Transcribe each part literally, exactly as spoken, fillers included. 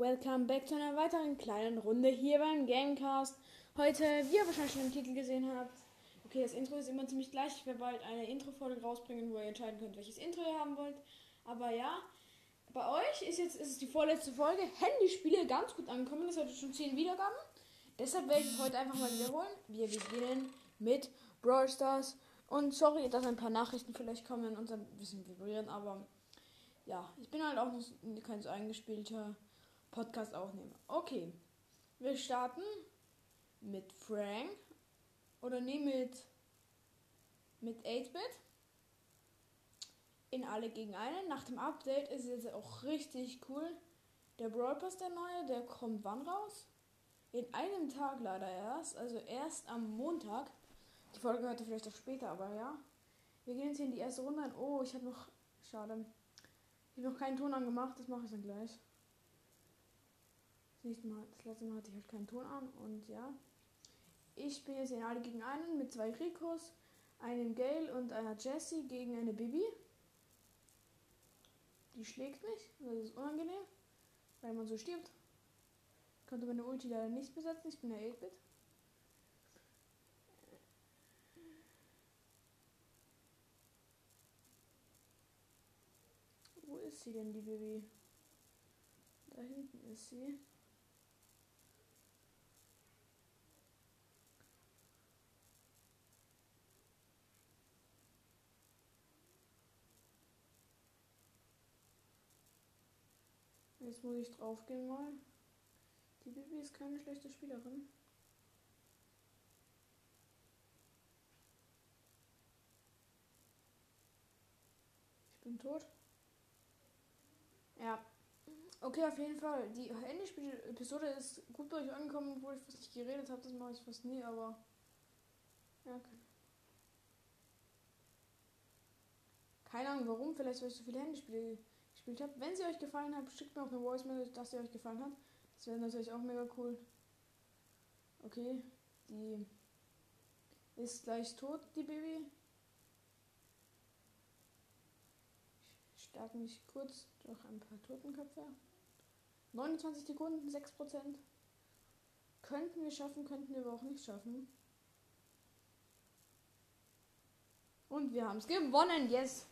Welcome back zu einer weiteren kleinen Runde hier beim Gamecast. Heute, wie ihr wahrscheinlich schon im Titel gesehen habt, okay, das Intro ist immer ziemlich gleich. Ich werde bald eine Intro-Folge rausbringen, wo ihr entscheiden könnt, welches Intro ihr haben wollt. Aber ja, bei euch ist jetzt ist es die vorletzte Folge. Handyspiele ganz gut angekommen. Das hat schon zehn Wiedergaben. Deshalb werde ich es heute einfach mal wiederholen. Wir beginnen mit Brawl Stars. Und sorry, dass ein paar Nachrichten vielleicht kommen und ein bisschen vibrieren, aber ja, ich bin halt auch noch kein so eingespielter Podcast aufnehmer. Okay, wir starten mit Frank oder nee, mit mit acht-Bit in alle gegen einen. Nach dem Update ist es jetzt auch richtig cool. Der Brawl Pass, der neue, der kommt wann raus? In einem Tag leider erst, also erst am Montag. Die Folge heute vielleicht auch später, aber ja. Wir gehen jetzt hier in die erste Runde ein. Oh, ich habe noch, schade, ich habe noch keinen Ton angemacht, das mache ich dann gleich. Das, nächste Mal, das letzte Mal hatte ich halt keinen Ton an und ja. Ich bin jetzt in alle gegen einen mit zwei Ricos, einem Gale und einer Jessie gegen eine Bibi. Die schlägt mich, das ist unangenehm, weil man so stirbt. Ich konnte meine Ulti leider nicht besetzen, ich bin der acht-Bit. Wo ist sie denn, die Bibi? Da hinten ist sie. Jetzt muss ich drauf gehen mal. Die Bibi ist keine schlechte Spielerin. Ich bin tot. Ja. Okay, auf jeden Fall. Die Handyspiel-Episode ist gut bei euch angekommen, obwohl ich fast nicht geredet habe. Das mache ich fast nie, aber ja, okay. Keine Ahnung warum, vielleicht weil ich so viele Handyspiele gespielt habe. Wenn sie euch gefallen hat, schickt mir auch eine Voice-Mail, dass sie euch gefallen hat. Das wäre natürlich auch mega cool. Okay, die ist gleich tot, die Baby. Ich stärke mich kurz durch ein paar Totenköpfe. neunundzwanzig Sekunden, sechs Prozent. Könnten wir schaffen, könnten wir aber auch nicht schaffen. Und wir haben es gewonnen, yes!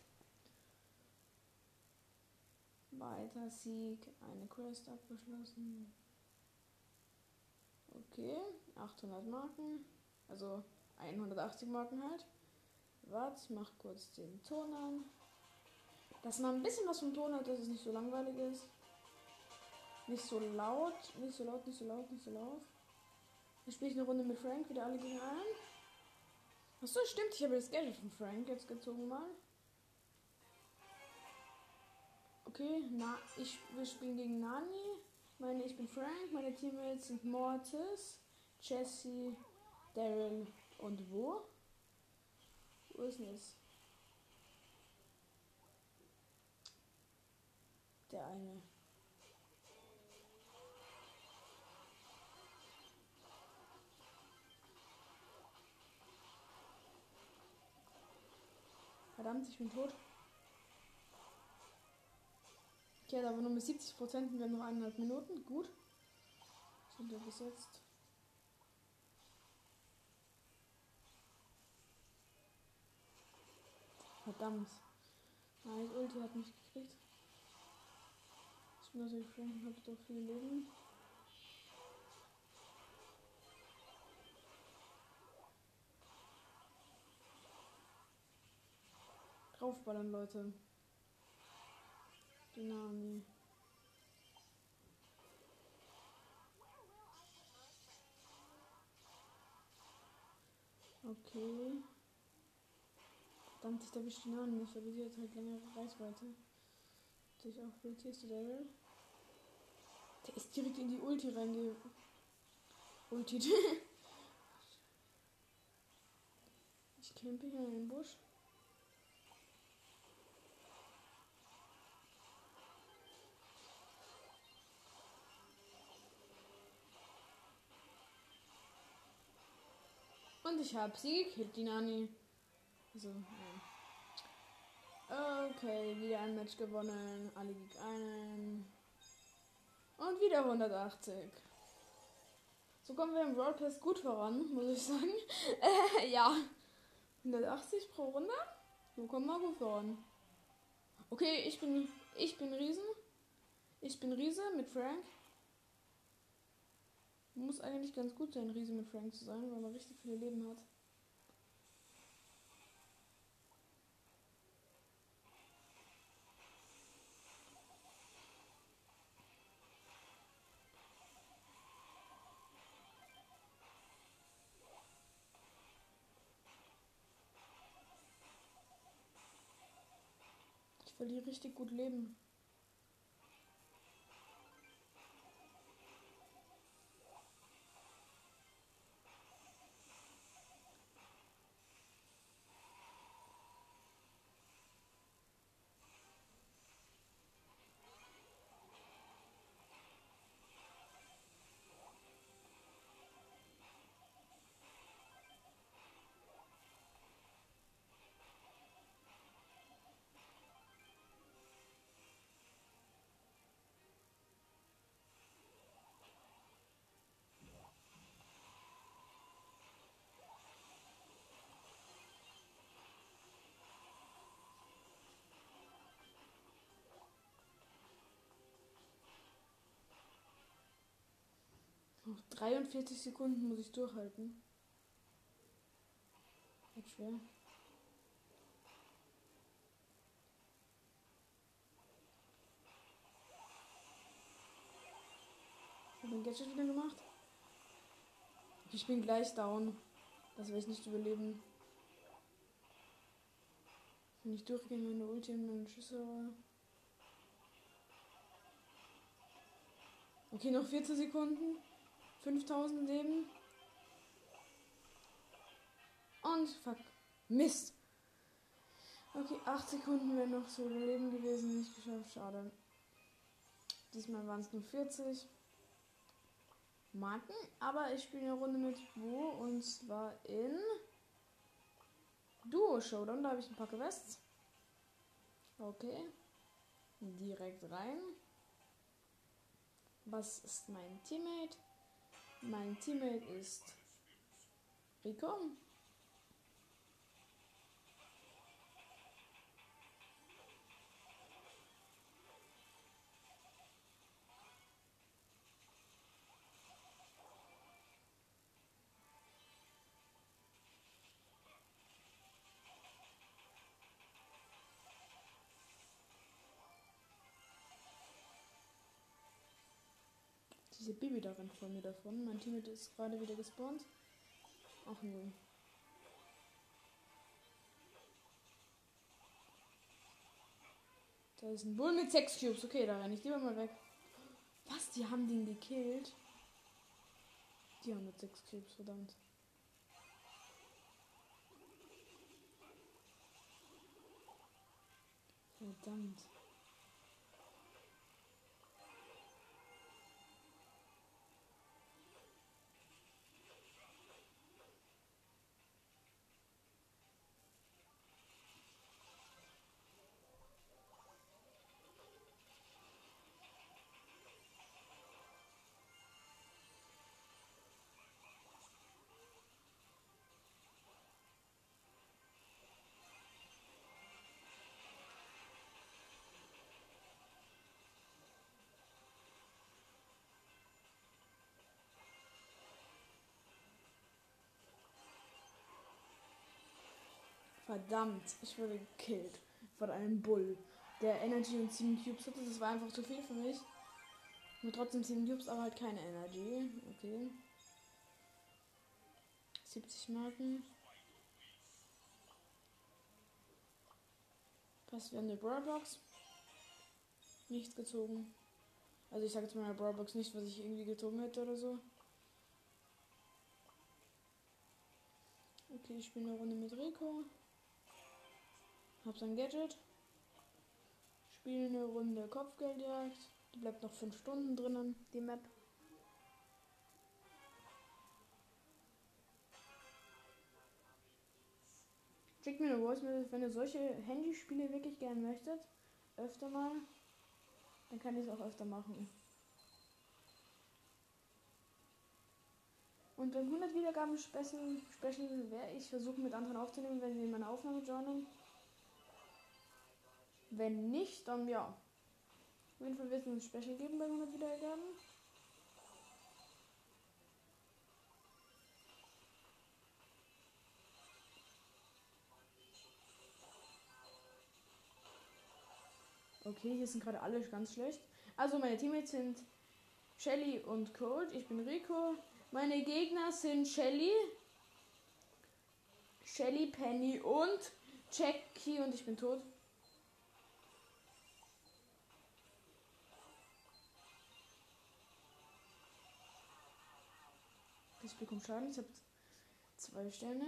Weiter Sieg, eine Quest abgeschlossen. Okay, achthundert Marken, also hundertachtzig Marken halt. Warte, ich mach kurz den Ton an. Dass man ein bisschen was vom Ton hat, dass es nicht so langweilig ist. Nicht so laut, nicht so laut, nicht so laut, nicht so laut. Jetzt spiele ich eine Runde mit Frank, wieder alle gegen einen. Achso, stimmt, ich habe das Gadget von Frank jetzt gezogen mal. Okay, na, ich, wir spielen gegen Nani. Meine, ich bin Frank, meine Teammates sind Mortis, Jessie, Daryl und wo? Wo ist denn das? Der eine. Verdammt, ich bin tot. Okay, da aber nur mit siebzig Prozent und wir haben noch eineinhalb Minuten. Gut. Sind wir besetzt. Verdammt. Nein, das Ulti hat mich gekriegt. Ich bin natürlich Frank und habe doch viel Leben. Draufballern, Leute. Dynami. Okay. Verdammt, ich erwische die Nani nicht, aber die hat halt längere Reichweite. Natürlich auch blöd. Hier ist der Daryl. Der ist direkt in die Ulti reinge... Ulti. Ich campe hier in den Busch. Und ich habe sie gekillt, die Nani. Also, ja. Okay, wieder ein Match gewonnen. Alle gegen einen. Und wieder hundertachtzig. So kommen wir im Brawl Pass gut voran, muss ich sagen. Äh, ja. hundertachtzig pro Runde? So kommen wir gut voran. Okay, ich bin, ich bin Riesen. Ich bin Riese mit Frank. Muss eigentlich ganz gut sein, Riese mit Frank zu sein, weil man richtig viele Leben hat. Ich verliere richtig gut Leben. Noch dreiundvierzig Sekunden muss ich durchhalten. Wird schwer. Ich habe mein Gadget wieder gemacht. Ich bin gleich down. Das werde ich nicht überleben. Wenn ich durchgehe, meine Ulti und meine Schüsse. Okay, noch vierzehn Sekunden. fünftausend Leben. Und fuck. Mist. Okay, acht Sekunden wären noch zu überleben gewesen. Nicht geschafft. Schade. Diesmal waren es nur vierzig Marken. Aber ich spiele eine Runde mit Bo. Und zwar in Duo Showdown. Da habe ich ein paar Quests. Okay. Direkt rein. Was ist mein Teammate? Mein Teammate ist Rico. Diese Bibi da rennt von mir davon. Mein Teammate ist gerade wieder gespawnt. Ach nö. Da ist ein Bull mit sechs Cubes. Okay, da renne ich lieber mal weg. Was? Die haben den gekillt? Die haben mit sechs Cubes, verdammt. Verdammt. Verdammt, ich wurde gekillt von einem Bull, der Energy und sieben Cubes hatte. Das war einfach zu viel für mich. Nur trotzdem sieben Cubes, aber halt keine Energy. Okay. siebzig Marken. Passt, wir haben eine Brawlbox. Nichts gezogen. Also ich sage jetzt mal eine Brawlbox nicht, was ich irgendwie gezogen hätte oder so. Okay, ich spiele eine Runde mit Rico. Hab sein Gadget. Spiele eine Runde Kopfgeldjagd. Die bleibt noch fünf Stunden drinnen, die Map. Schickt mir eine Voice-Mail, wenn ihr solche Handyspiele wirklich gern möchtet. Öfter mal. Dann kann ich es auch öfter machen. Und beim hundert Wiedergaben Special, Special werde ich versuchen mit anderen aufzunehmen, wenn sie in meine Aufnahme joinen. Wenn nicht, dann ja. Auf jeden Fall wird es ein Special geben bei hundert Wiedergaben. Okay, hier sind gerade alle ganz schlecht. Also meine Teammates sind Shelly und Cold. Ich bin Rico. Meine Gegner sind Shelly, Shelly, Penny und Jackie und ich bin tot. Ich bekomme Schaden. Ich habe zwei Sterne.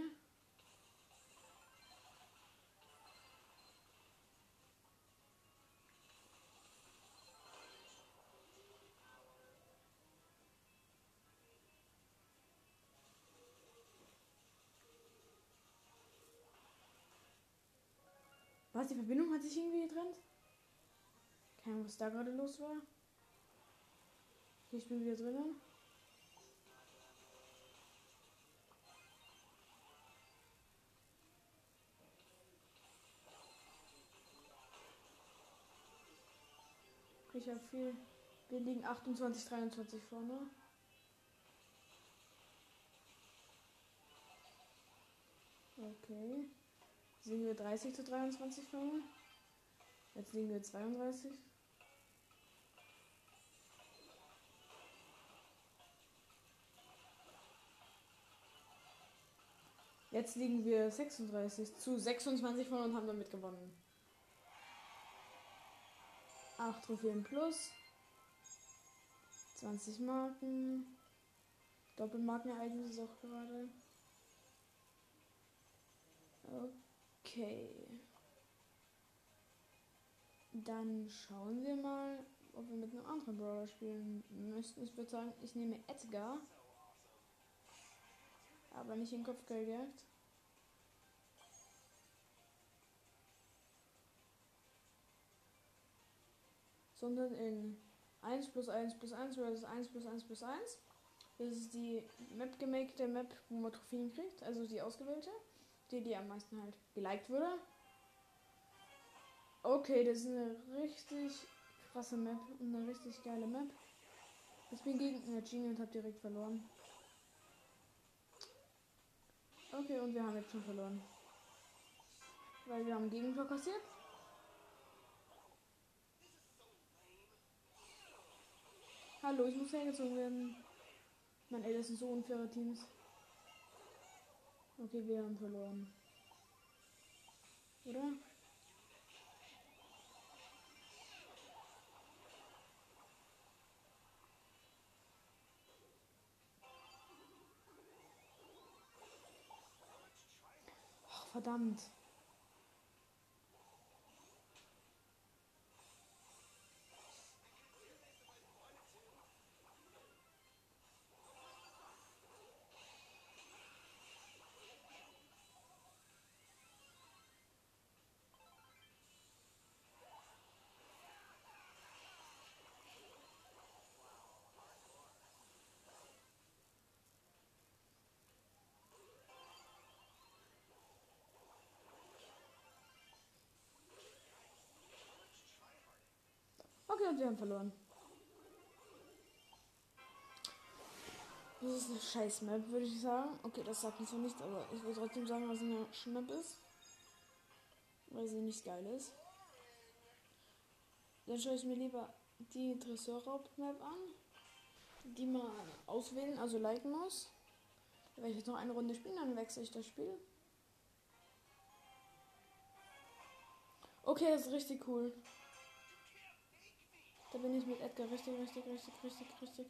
Was, die Verbindung hat sich irgendwie getrennt? Keine Ahnung, was da gerade los war. Okay, ich bin wieder drinnen. Ich habe viel. Wir liegen achtundzwanzig, dreiundzwanzig vorne. Okay. Jetzt liegen wir dreißig zu dreiundzwanzig vorne. Jetzt liegen wir zweiunddreißig. Jetzt liegen wir sechsunddreißig zu sechsundzwanzig vorne und haben damit gewonnen. acht Trophäen plus. zwanzig Marken. Doppelmarkenereignis ist auch gerade. Okay. Dann schauen wir mal, ob wir mit einem anderen Brawler spielen müssten. Ich würde sagen, ich nehme Edgar. Aber nicht in Kopfgeldjagd. Sondern in eins plus eins plus eins versus eins plus eins plus eins. Das ist die Map gemakte Map, wo man Trophäen kriegt. Also die ausgewählte. Die, die am meisten halt geliked wurde. Okay, das ist eine richtig krasse Map und eine richtig geile Map. Ich bin gegen eine Genie und habe direkt verloren. Okay, und wir haben jetzt schon verloren. Weil wir haben Gegentor kassiert. Hallo, ich muss hergezogen werden. Mann, ey, das sind so unfaire Teams. Okay, wir haben verloren. Oder? Ach, verdammt. Okay, und wir haben verloren. Das ist eine scheiß Map, würde ich sagen. Okay, das sagt mir zwar nichts, aber ich würde trotzdem sagen, dass es eine Schnapp ist. Weil sie nicht geil ist. Dann schaue ich mir lieber die Tresorraub-Map an. Die man auswählen, also liken muss. Wenn ich jetzt noch eine Runde spiele, dann wechsle ich das Spiel. Okay, das ist richtig cool. Da bin ich mit Edgar richtig, richtig, richtig, richtig, richtig.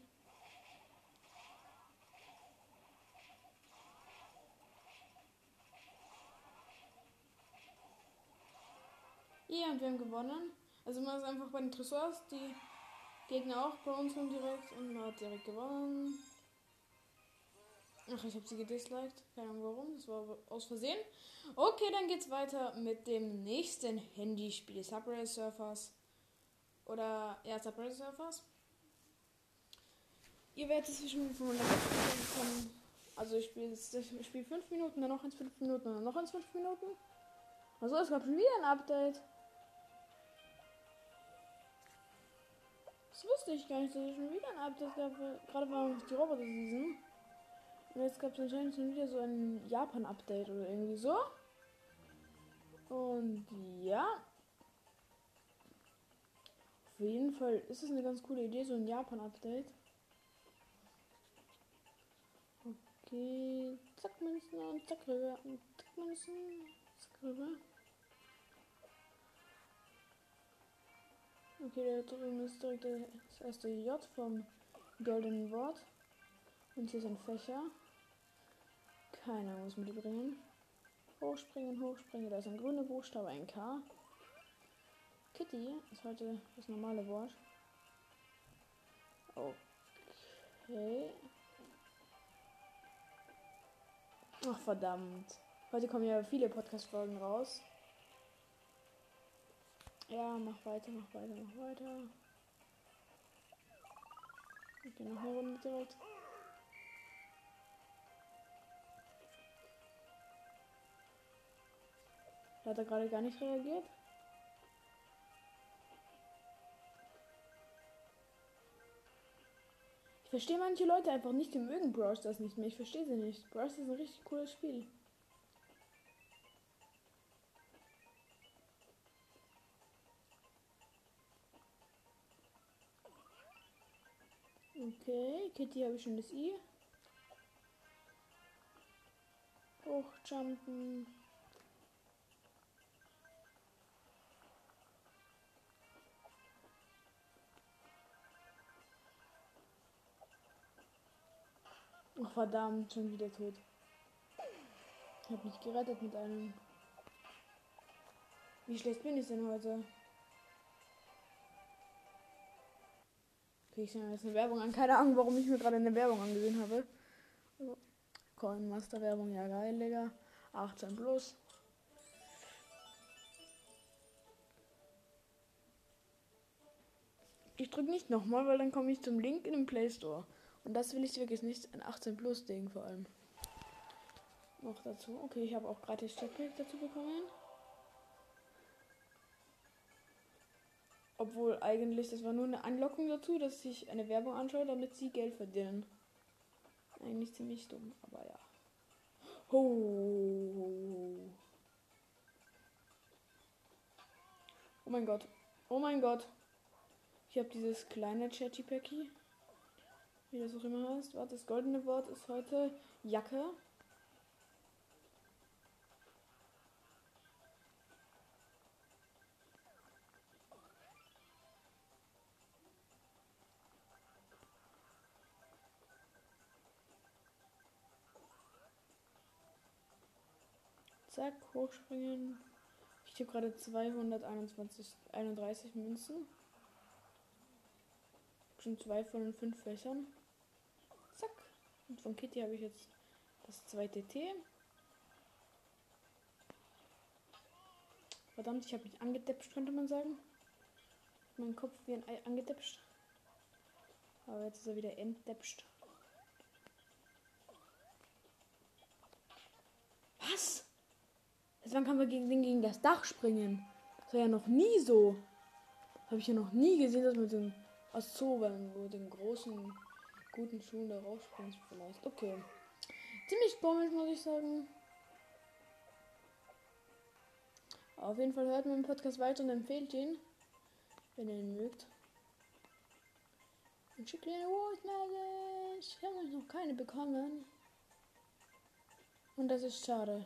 Ja, und wir haben gewonnen. Also man ist einfach bei den Tresors, die Gegner auch bei uns schon direkt und man hat direkt gewonnen. Ach, ich habe sie gedisliked. Keine Ahnung warum, das war aus Versehen. Okay, dann geht's weiter mit dem nächsten Handyspiel. Subway Surfers. Oder, ja, Subway Surfers. Ihr werdet es schon von meiner Webseite bekommen. Also ich spiele ich spiel fünf Minuten, dann noch ins fünf Minuten, dann noch ins fünf Minuten. Also es gab schon wieder ein Update. Das wusste ich gar nicht, dass es schon wieder ein Update gab. Gerade war noch die Roboter-Season. Und jetzt gab es anscheinend schon wieder so ein Japan-Update oder irgendwie so. Und ja. Auf jeden Fall ist es eine ganz coole Idee, so ein Japan-Update. Okay, zack Münzen und zack rüber und zack Münzen, zack rüber. Okay, da drüben ist direkt das erste J vom Golden Wort. Und hier sind Fächer. Keine Ahnung, was wir die bringen. Hochspringen, hochspringen, da ist ein grüner Buchstabe, ein K. Kitty ist heute das normale Wort. Okay. Ach verdammt. Heute kommen ja viele Podcast-Folgen raus. Ja, mach weiter, mach weiter, mach weiter. Okay, noch eine Runde direkt. Da hat er gerade gar nicht reagiert. Ich verstehe manche Leute einfach nicht, die mögen Brawl Stars nicht mehr. Ich verstehe sie nicht. Brawl Stars ist ein richtig cooles Spiel. Okay, Kitty habe ich schon das I. Hochjumpen. Ach verdammt, schon wieder tot. Ich habe mich gerettet mit einem. Wie schlecht bin ich denn heute? Okay, ich sehe mir jetzt eine Werbung an. Keine Ahnung, warum ich mir gerade eine Werbung angesehen habe. Also, Coin Master Werbung, ja geil, Digga. achtzehn plus. Ich drücke nicht nochmal, weil dann komme ich zum Link in den Play Store. Und das will ich wirklich nicht. Ein achtzehn plus Ding vor allem. Noch dazu. Okay, ich habe auch gratis Jetpack dazu bekommen. Obwohl eigentlich, das war nur eine Anlockung dazu, dass ich eine Werbung anschaue, damit sie Geld verdienen. Eigentlich ziemlich dumm, aber ja. Oh, oh mein Gott. Oh mein Gott. Ich habe dieses kleine Chatty-Packy. Wie das auch immer heißt. Warte, das goldene Wort ist heute Jacke. Zack, hochspringen. Ich habe gerade zweihunderteinundzwanzig, einunddreißig Münzen. Schon zwei von den fünf Fächern. Zack. Und von Kitty habe ich jetzt das zweite T. Verdammt, ich habe mich angedepscht, könnte man sagen. Mein Kopf wie ein Ei angedepscht. Aber jetzt ist er wieder entdepscht. Was? Jetzt wann kann man gegen, gegen das Dach springen? Das war ja noch nie so. Habe ich ja noch nie gesehen, dass man den aus so wo den großen, guten Schuhen da rausspringt vielleicht. Okay. Ziemlich komisch, muss ich sagen. Auf jeden Fall hört man den Podcast weiter und empfehlt ihn, wenn ihr ihn mögt. Und schickt mir eine Voice-Message. Ich habe noch keine bekommen. Und das ist schade.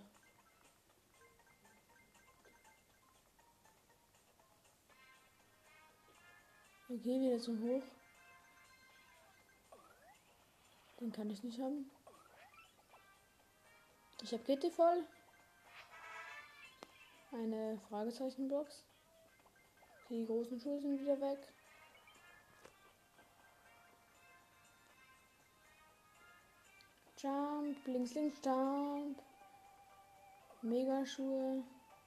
Okay, wieder zum Hoch. Den kann ich nicht haben. Ich habe Kitty voll. Eine Fragezeichenbox. Die großen Schuhe sind wieder weg. Jump, links, links, jump. Megaschuhe.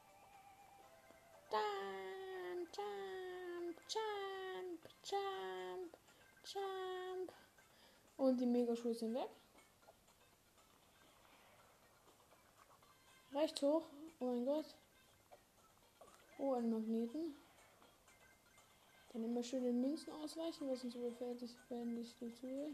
Jump, jump, jump, jump, jump. Und die Megaschuhe sind weg. rechts hoch. Oh mein Gott. Oh, einen Magneten. Dann immer schön den Münzen ausweichen, was uns so fertig werden nicht so zu.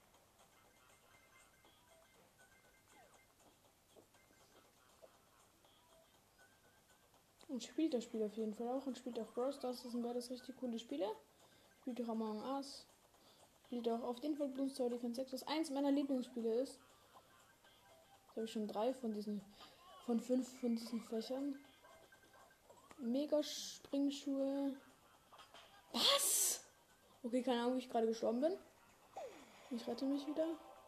Und spielt das Spiel auf jeden Fall auch. Und spielt auch Brawl Stars. Das sind beides richtig coole Spiele. Spielt auch Among Us. Spielt auch auf jeden Fall Bloons Tower Defense sechs, was eins meiner Lieblingsspiele ist. Jetzt habe ich schon drei von diesen, von fünf von diesen Fächern. Mega Springschuhe. Was? Okay, keine Ahnung, wie ich gerade gestorben bin. Ich rette mich wieder.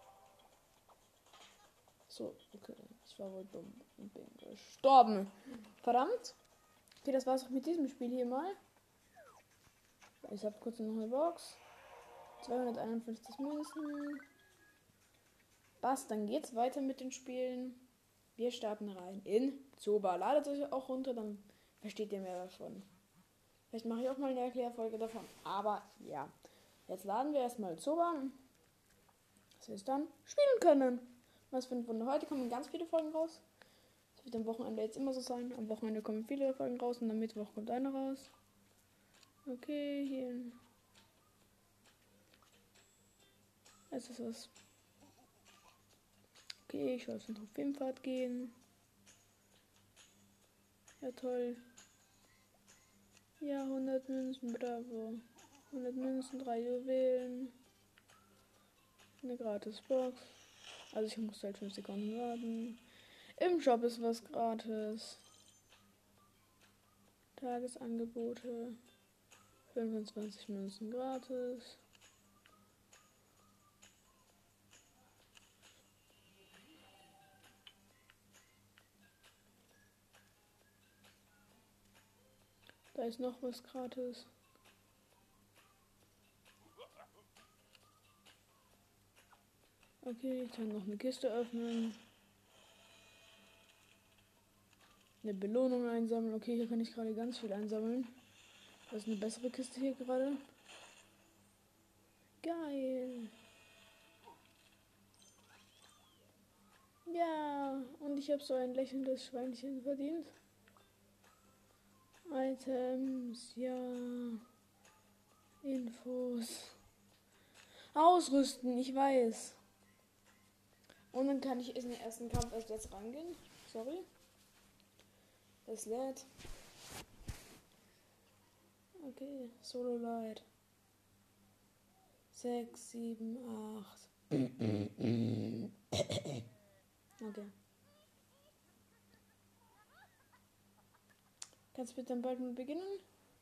So, okay. Ich war wohl dumm und bin gestorben. Verdammt. Okay, das war's auch mit diesem Spiel hier mal. Ich habe kurz noch eine Box. zweihunderteinundfünfzig Münzen. Passt, dann geht's weiter mit den Spielen. Wir starten rein in Zoba. Ladet euch auch runter, dann versteht ihr mehr davon. Vielleicht mache ich auch mal eine Erklärfolge davon. Aber ja, jetzt laden wir erstmal Zoba, dass wir es dann spielen können. Was für ein Wunder. Heute kommen ganz viele Folgen raus. Das wird am Wochenende jetzt immer so sein. Am Wochenende kommen viele Folgen raus und am Mittwoch kommt eine raus. Okay, hier. Jetzt ist was. Okay, ich soll auf den Trophäenpfad gehen. Ja, toll. Ja, hundert Münzen, bravo. hundert Münzen, drei Juwelen. Eine gratis Box. Also ich muss halt fünf Sekunden warten. Im Shop ist was gratis. Tagesangebote. fünfundzwanzig Münzen gratis. Da ist noch was gratis. Okay, ich kann noch eine Kiste öffnen. Eine Belohnung einsammeln. Okay, hier kann ich gerade ganz viel einsammeln. Das ist eine bessere Kiste hier gerade. Geil. Ja, und ich habe so ein lächelndes Schweinchen verdient. Items, ja. Infos. Ausrüsten, ich weiß. Und dann kann ich in den ersten Kampf erst jetzt rangehen. Sorry. Das lädt. Okay, Solo Light. sechs, sieben, acht. Okay. Kannst du bitte dann bald mal beginnen?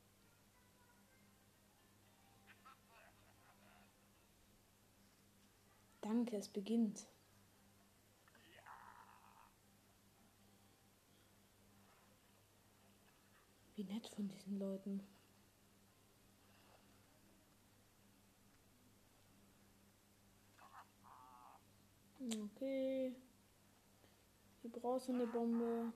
Danke, es beginnt. Wie nett von diesen Leuten. Okay. Hier brauchst du eine Bombe.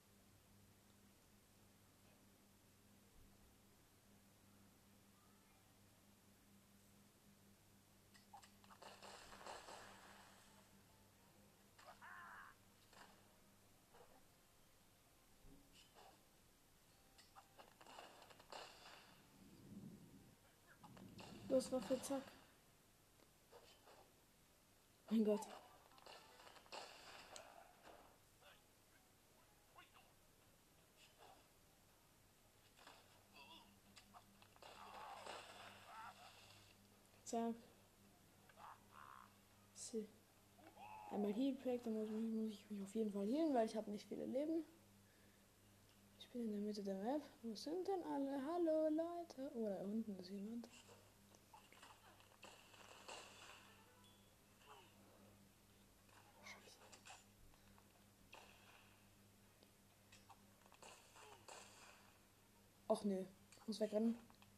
Los, Waffe, zack. Mein Gott. Zack. So. Einmal Heal Pack, dann muss, muss ich mich auf jeden Fall healen, weil ich habe nicht viele Leben. Ich bin in der Mitte der Map. Wo sind denn alle? Hallo Leute. Oh, da unten ist jemand. Och nö. Ich muss wegrennen.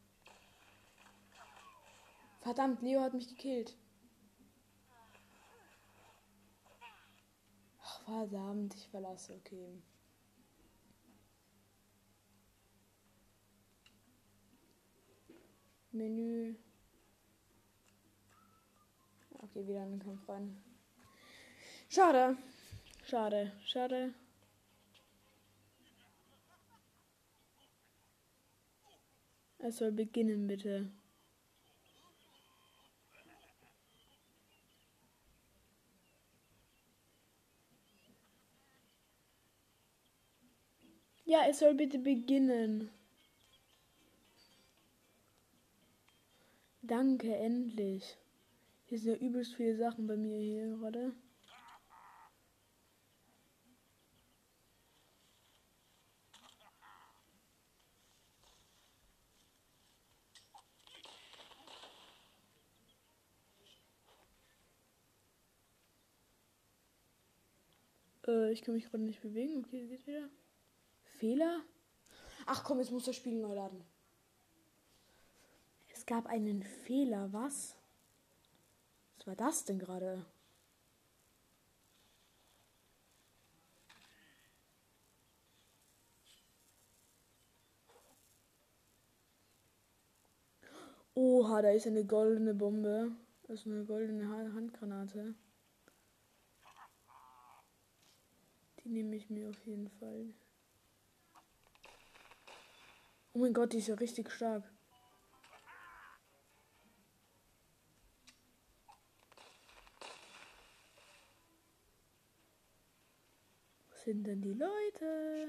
Verdammt, Leo hat mich gekillt. Ach, verdammt, ich verlasse. Okay. Menü. Okay, wieder in den Kampf rein. Schade. Schade. Schade. Es soll beginnen, bitte. Ja, es soll bitte beginnen. Danke, endlich. Hier sind ja übelst viele Sachen bei mir hier gerade. Äh, ich kann mich gerade nicht bewegen. Okay, geht wieder. Fehler? Ach komm, jetzt muss das Spiel neu laden. Es gab einen Fehler, was? Was war das denn gerade? Oha, da ist eine goldene Bombe. Das ist eine goldene Handgranate. Die nehme ich mir auf jeden Fall. Oh mein Gott, die ist ja richtig stark. Wo sind denn die Leute?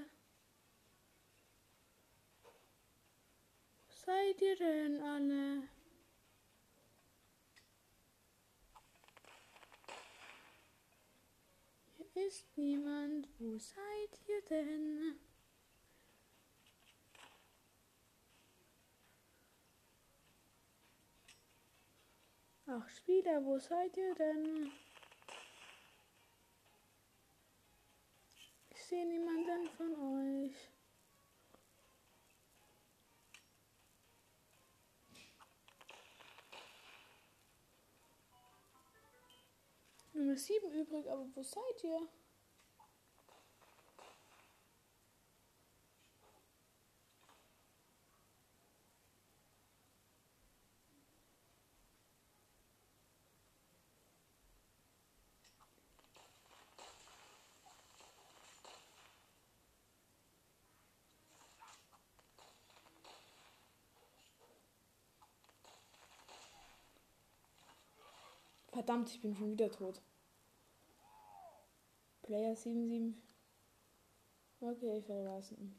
Wo seid ihr denn alle? Hier ist niemand. Wo seid ihr denn? Ach, Spieler, wo seid ihr denn? Ich sehe niemanden von euch. Nummer sieben übrig, aber wo seid ihr? Verdammt, ich bin schon wieder tot. Player sieben sieben. Okay, verlassen.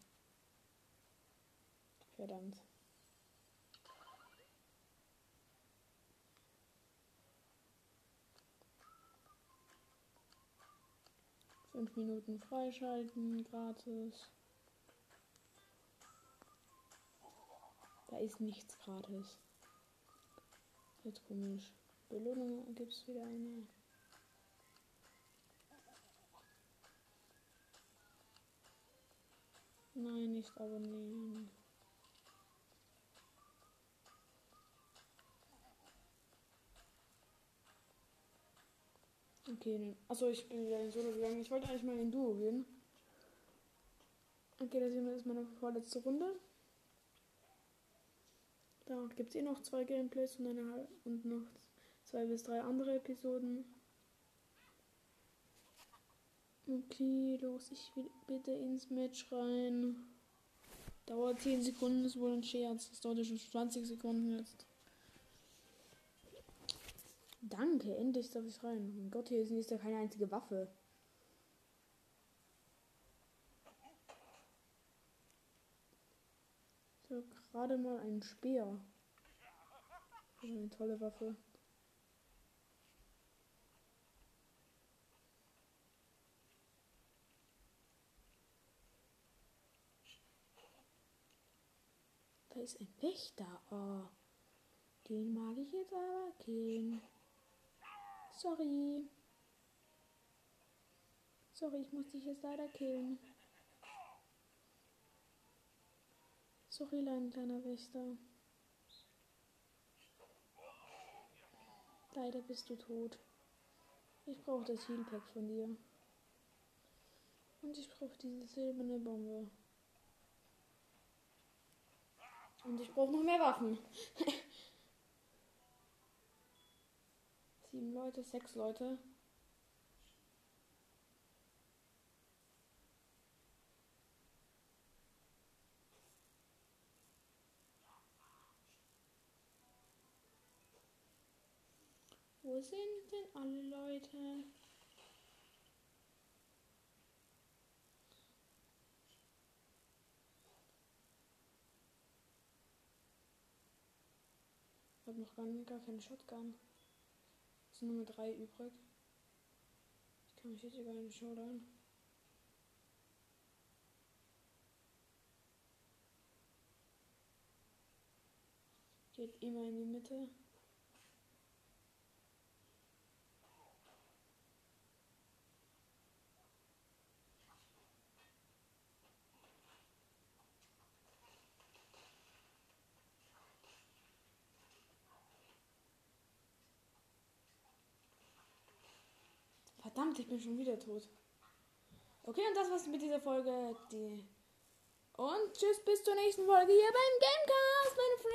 Verdammt. Fünf Minuten freischalten, gratis. Da ist nichts gratis. Jetzt komisch. Belohnung gibt es wieder eine. Nein, nicht abonnieren. Okay, ne. Achso, ich bin wieder in Solo gegangen. Ich wollte eigentlich mal in Duo gehen. Okay, das ist meine vorletzte Runde. Danach gibt es eh noch zwei Gameplays und, eine, und noch zwei bis drei andere Episoden. Okay, los, ich will bitte ins Match rein. Dauert zehn Sekunden, ist wohl ein Scherz. Das dauert schon zwanzig Sekunden jetzt. Danke, endlich darf ich rein. Oh mein Gott, hier ist ja keine einzige Waffe. So, gerade mal ein Speer. Eine tolle Waffe. Da ist ein Wächter. Oh, den mag ich jetzt aber killen. Sorry. Sorry, ich muss dich jetzt leider killen. Sorry, kleiner kleiner Wächter. Leider bist du tot. Ich brauche das Healpack von dir. Und ich brauche diese silberne Bombe. Und ich brauche noch mehr Waffen. Sieben Leute, sechs Leute. Wo sind denn alle Leute? Ich habe noch gar, gar keine Shotgun. Es sind nur mehr drei übrig. Ich kann mich jetzt sogar in den Showdown. Geht immer in die Mitte. Verdammt, ich bin schon wieder tot. Okay, und das war's mit dieser Folge. Die und tschüss, bis zur nächsten Folge hier beim Gamecast, meine Freunde.